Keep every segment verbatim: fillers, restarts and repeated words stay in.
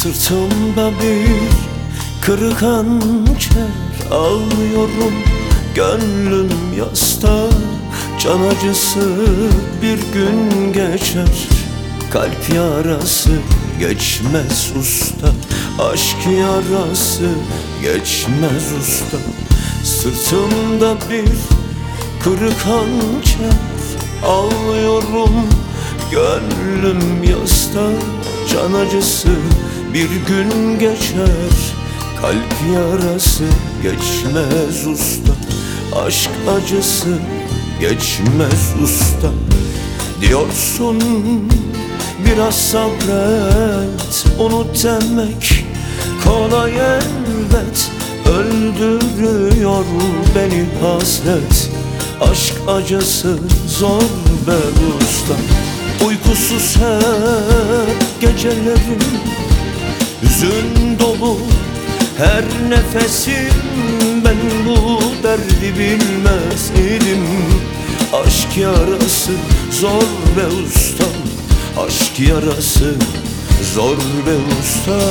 Sırtımda bir kırık hançer, ağlıyorum gönlüm yasta. Can acısı bir gün geçer, kalp yarası geçmez usta. Aşk yarası geçmez usta. Sırtımda bir kırık hançer, ağlıyorum gönlüm yasta. Can acısı bir gün geçer, kalp yarası geçmez usta. Aşk acısı geçmez usta. Diyorsun biraz sabret, unut demek kolay elbet. Öldürüyor beni hasret, aşk acısı zor be usta. Uykusuz hep gecelerim, hüzün dolu her nefesim. Ben bu derdi bilmez idim. Aşk yarası zor be usta, aşk yarası zor be usta.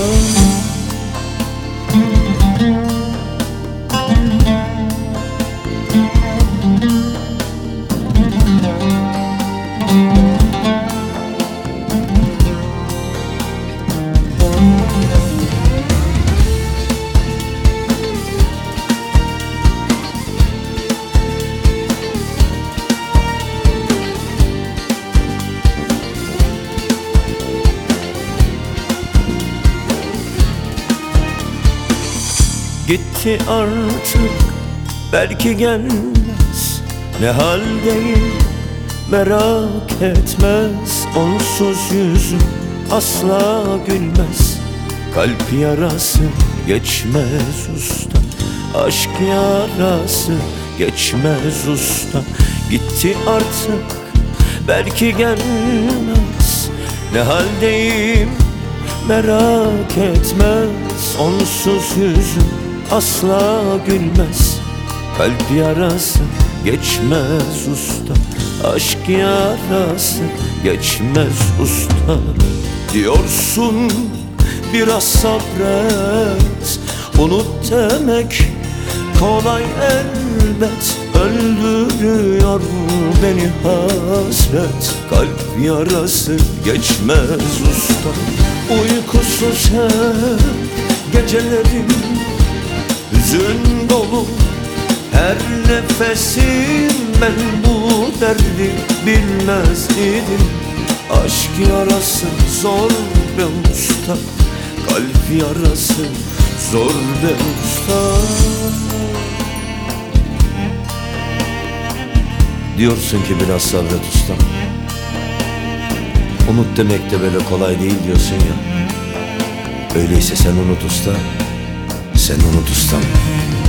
Gitti artık, belki gelmez. Ne haldeyim merak etmez. Onsuz yüzüm asla gülmez. Kalp yarası geçmez usta, aşk yarası geçmez usta. Gitti artık, belki gelmez. Ne haldeyim merak etmez. Onsuz yüzüm asla gülmez. Kalp yarası geçmez usta, aşk yarası geçmez usta. Diyorsun biraz sabret, unut demek kolay elbet. Öldürüyor beni hasret, kalp yarası geçmez usta. Uykusuz hep gecelerim, hüzün dolu her nefesim. Ben bu derdi bilmez idim. Aşk yarası zor be usta, kalp yarası zor be usta. Diyorsun ki biraz sabret usta, unut demek de böyle kolay değil diyorsun ya. Öyleyse sen unut usta, sen unut ustam.